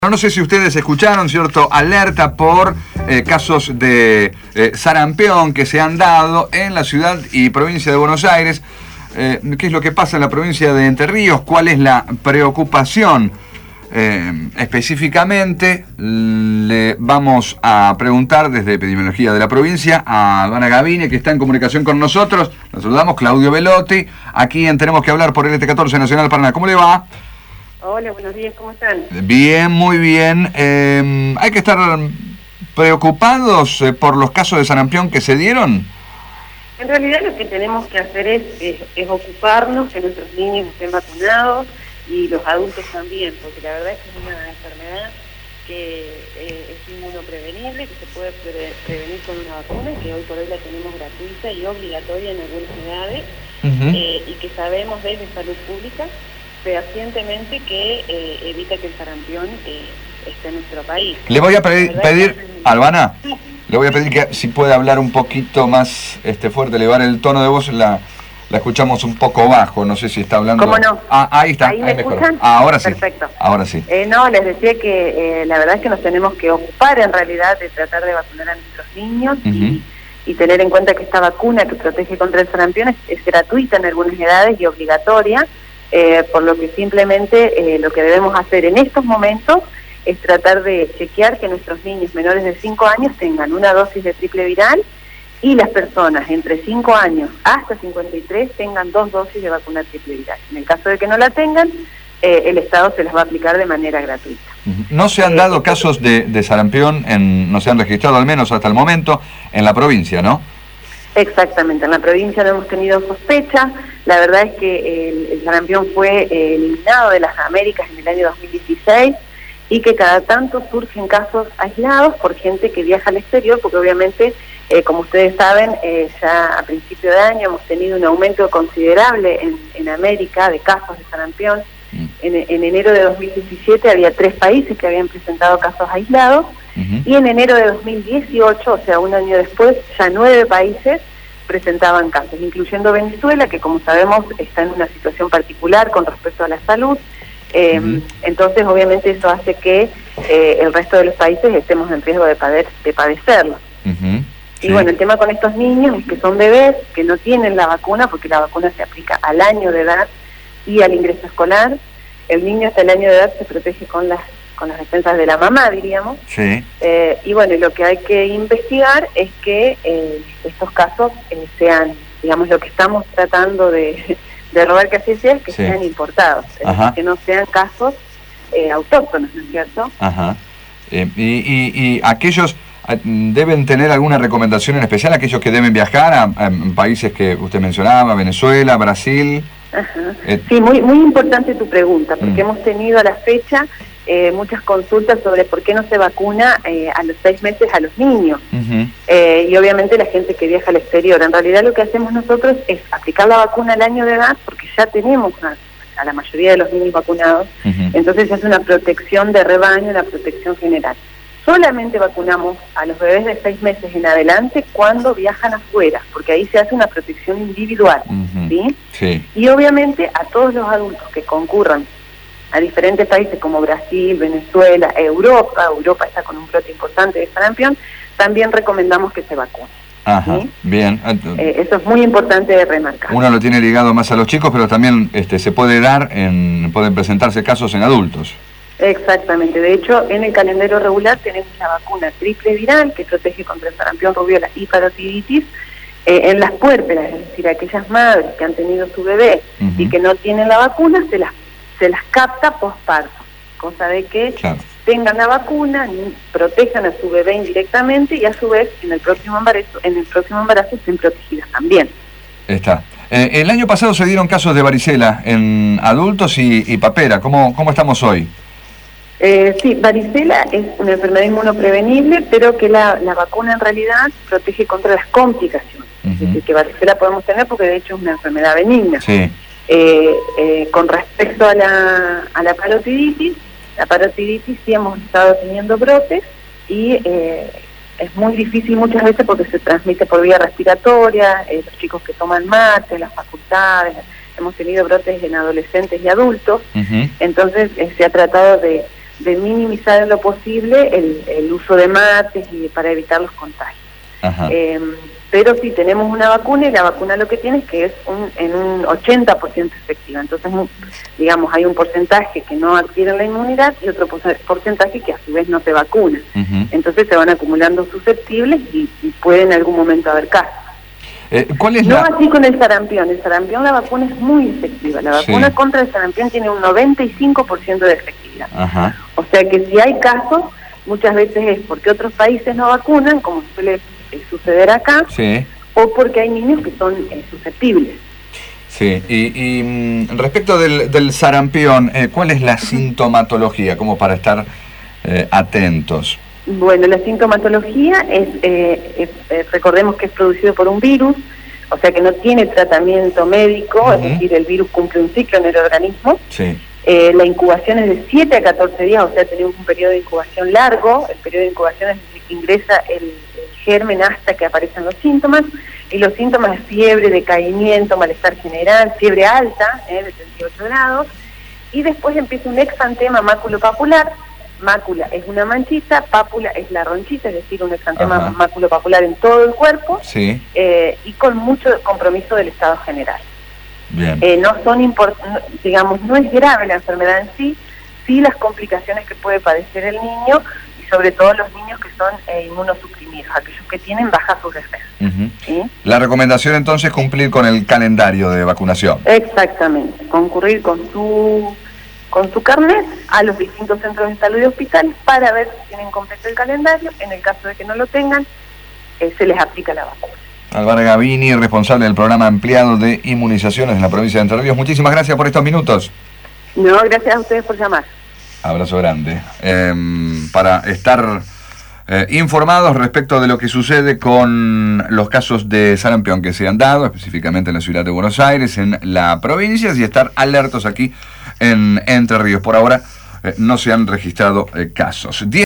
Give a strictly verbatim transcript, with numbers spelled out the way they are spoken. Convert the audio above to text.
No sé si ustedes escucharon, ¿cierto? Alerta por eh, casos de eh, sarampión que se han dado en la ciudad y provincia de Buenos Aires. Eh, ¿Qué es lo que pasa en la provincia de Entre Ríos? ¿Cuál es la preocupación? Eh, específicamente le vamos a preguntar desde Epidemiología de la provincia a Albana Gavini, que está en comunicación con nosotros. Nos saludamos, Claudio Velotti, aquí en Tenemos que Hablar por L T catorce Nacional Paraná. ¿Cómo le va? Hola, buenos días, ¿cómo están? Bien, muy bien. Eh, ¿Hay que estar preocupados eh, por los casos de sarampión que se dieron? En realidad lo que tenemos que hacer es, es, es ocuparnos que nuestros niños estén vacunados y los adultos también, porque la verdad es que es una enfermedad que eh, es inmunoprevenible, que se puede pre prevenir con una vacuna, que hoy por hoy la tenemos gratuita y obligatoria en algunas edades, uh-huh. eh, y que sabemos desde salud pública fehacientemente que eh, evita que el sarampión eh, esté en nuestro país. Le voy a pedir, pedir que... Albana, sí. Le voy a pedir que si puede hablar un poquito más este fuerte, elevar el tono de voz, la, la escuchamos un poco bajo, no sé si está hablando... ¿Cómo no? Ah, ahí está, ahí, ahí me mejor. Ah, ahora sí. Perfecto. Ahora sí. Eh, no, les decía que eh, la verdad es que nos tenemos que ocupar en realidad de tratar de vacunar a nuestros niños, uh-huh. y, y tener en cuenta que esta vacuna que protege contra el sarampión es, es gratuita en algunas edades y obligatoria. Eh, por lo que simplemente eh, lo que debemos hacer en estos momentos es tratar de chequear que nuestros niños menores de cinco años tengan una dosis de triple viral y las personas entre cinco años hasta cincuenta y tres tengan dos dosis de vacuna triple viral. En el caso de que no la tengan, eh, el Estado se las va a aplicar de manera gratuita. No se han dado eh, casos de, de sarampión, en, no se han registrado al menos hasta el momento en la provincia, ¿no? Exactamente, en la provincia no hemos tenido sospecha. La verdad es que el, el sarampión fue eh, eliminado de las Américas en el año dos mil dieciséis y que cada tanto surgen casos aislados por gente que viaja al exterior, porque obviamente, eh, como ustedes saben, eh, ya a principio de año hemos tenido un aumento considerable en, en América de casos de sarampión. Mm. En, en enero de dos mil diecisiete había tres países que habían presentado casos aislados. Uh-huh. Y en enero de dos mil dieciocho, o sea, un año después, ya nueve países presentaban casos, incluyendo Venezuela, que como sabemos está en una situación particular con respecto a la salud. Eh, uh-huh. Entonces, obviamente, eso hace que eh, el resto de los países estemos en riesgo de, pader, de padecerlo. Uh-huh. Sí. Y bueno, el tema con estos niños es que son bebés que no tienen la vacuna, porque la vacuna se aplica al año de edad y al ingreso escolar. El niño hasta el año de edad se protege con las con las defensas de la mamá, diríamos. Sí. Eh, y bueno, lo que hay que investigar es que eh, estos casos eh, sean, digamos, lo que estamos tratando de, de robar que así sea, es que sí. sean importados, es decir, que no sean casos eh, autóctonos, ¿no es cierto? Ajá. Eh, y, y, y aquellos deben tener alguna recomendación en especial, aquellos que deben viajar a, a países que usted mencionaba, Venezuela, Brasil. Ajá. Eh, sí, muy, muy importante tu pregunta, porque mm. hemos tenido a la fecha Eh, muchas consultas sobre por qué no se vacuna eh, a los seis meses a los niños, uh-huh. eh, y obviamente la gente que viaja al exterior. En realidad lo que hacemos nosotros es aplicar la vacuna al año de edad, porque ya tenemos una, a la mayoría de los niños vacunados, uh-huh. entonces es una protección de rebaño, una protección general. Solamente vacunamos a los bebés de seis meses en adelante cuando viajan afuera, porque ahí se hace una protección individual, uh-huh. ¿sí? Sí. Y obviamente a todos los adultos que concurran a diferentes países como Brasil, Venezuela, Europa, Europa está con un brote importante de sarampión, también recomendamos que se vacunen. Ajá, ¿sí? Bien. Eh, eso es muy importante de remarcar. Uno lo tiene ligado más a los chicos, pero también este, se puede dar, en, pueden presentarse casos en adultos. Exactamente, de hecho en el calendario regular tenemos la vacuna triple viral que protege contra el sarampión, rubiola y parotiditis eh, en las puérperas, es decir, aquellas madres que han tenido su bebé uh-huh. y que no tienen la vacuna, se las se las capta posparto, cosa de que claro. tengan la vacuna, protejan a su bebé indirectamente y a su vez en el próximo embarazo, en el próximo embarazo estén protegidas también. Está. Eh, el año pasado se dieron casos de varicela en adultos y, y papera. ¿Cómo, cómo estamos hoy? Eh, sí, varicela es una enfermedad inmunoprevenible, pero que la, la vacuna en realidad protege contra las complicaciones. Uh-huh. Es decir, que varicela podemos tener porque de hecho es una enfermedad benigna. Sí. Eh, eh, con respecto a la, a la parotiditis, la parotiditis sí hemos estado teniendo brotes y eh, es muy difícil muchas veces porque se transmite por vía respiratoria, eh, los chicos que toman mate, las facultades, hemos tenido brotes en adolescentes y adultos, uh-huh. entonces eh, se ha tratado de, de minimizar en lo posible el, el uso de mates y para evitar los contagios. Eh, pero sí tenemos una vacuna y la vacuna lo que tiene es que es un, en un ochenta por ciento efectiva. Entonces, digamos, hay un porcentaje que no adquiere la inmunidad y otro porcentaje que a su vez no se vacuna. Uh-huh. Entonces se van acumulando susceptibles y, y puede en algún momento haber casos. Eh, ¿cuál es no la... así con el sarampión. El sarampión, la vacuna es muy efectiva. La vacuna sí. contra el sarampión tiene un noventa y cinco por ciento de efectividad. Uh-huh. O sea que si hay casos, muchas veces es porque otros países no vacunan, como suele suceder acá, sí. o porque hay niños que son eh, susceptibles. Sí, y, y respecto del, del sarampión, eh, ¿cuál es la sintomatología? Como para estar eh, atentos. Bueno, la sintomatología es, eh, es eh, recordemos que es producido por un virus, o sea que no tiene tratamiento médico, uh-huh. es decir, el virus cumple un ciclo en el organismo. Sí. Eh, la incubación es de siete a catorce días, o sea, tenemos un periodo de incubación largo. El periodo de incubación es desde que ingresa el, el germen hasta que aparecen los síntomas, y los síntomas es fiebre, decaimiento, malestar general, fiebre alta, eh, de treinta y ocho grados, y después empieza un exantema maculopapular. Mácula es una manchita, pápula es la ronchita, es decir, un exantema Ajá. maculopapular en todo el cuerpo, sí. eh, y con mucho compromiso del estado general. Bien. Eh, no son import digamos, no es grave la enfermedad en sí, sí las complicaciones que puede padecer el niño, y sobre todo los niños que son eh, inmunosuprimidos, aquellos que tienen baja sus defensas. Uh-huh. ¿Sí? La recomendación entonces es cumplir con el calendario de vacunación. Exactamente, concurrir con su con su carnet a los distintos centros de salud y hospitales para ver si tienen completo el calendario. En el caso de que no lo tengan, eh, se les aplica la vacuna. Álvaro Gavini, responsable del programa ampliado de inmunizaciones en la provincia de Entre Ríos. Muchísimas gracias por estos minutos. No, gracias a ustedes por llamar. Abrazo grande. Eh, para estar eh, informados respecto de lo que sucede con los casos de sarampión que se han dado, específicamente en la ciudad de Buenos Aires, en la provincia, y estar alertos aquí en Entre Ríos. Por ahora eh, no se han registrado eh, casos.